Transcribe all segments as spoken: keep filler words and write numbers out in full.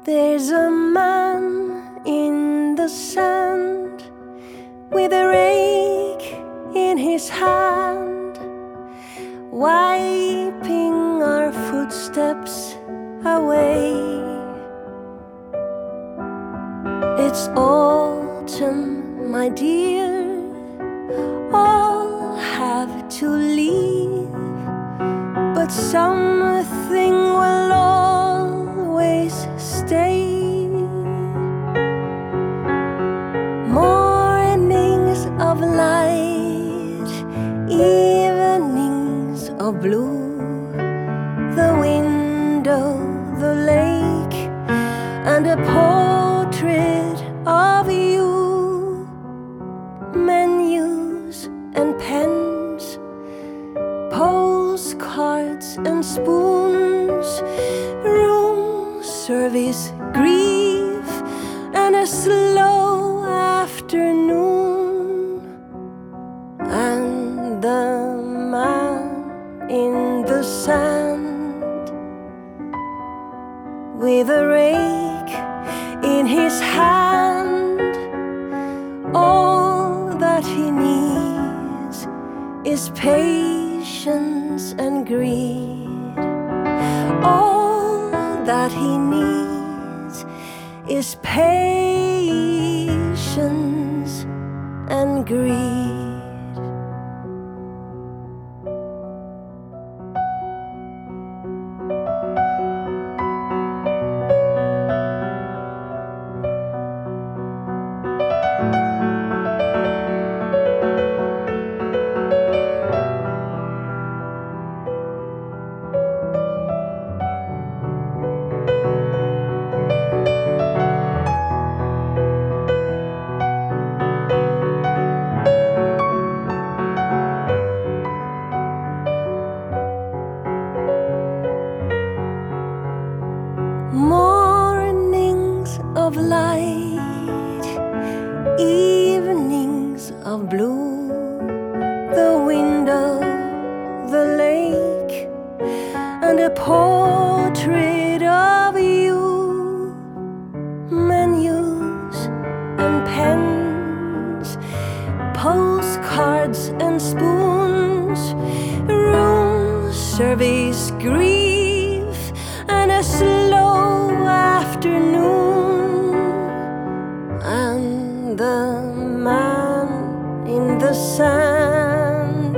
There's a man in the sand with a rake in his hand, wiping our footsteps away. It's autumn, my dear, all have to leave, but something will always stay. Mornings of light, evenings of blue, the window, the lake, and a portrait of you. Menus and pens, postcards and spoons, room service, grief, and a slow afternoon. And the man in the sand with a rake in his hand, all that he needs is patience and greed. All that he needs is patience and greed. Mornings of light, evenings of blue, the window, the lake, and a portrait of you. Menus and pens, postcards and spoons, room service, grief, and a slow afternoon. And the man in the sand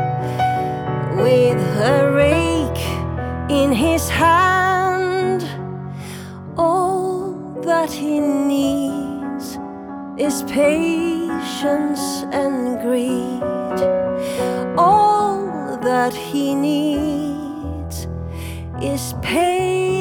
with a rake in his hand, all that he needs is patience and greed. All that he needs is patience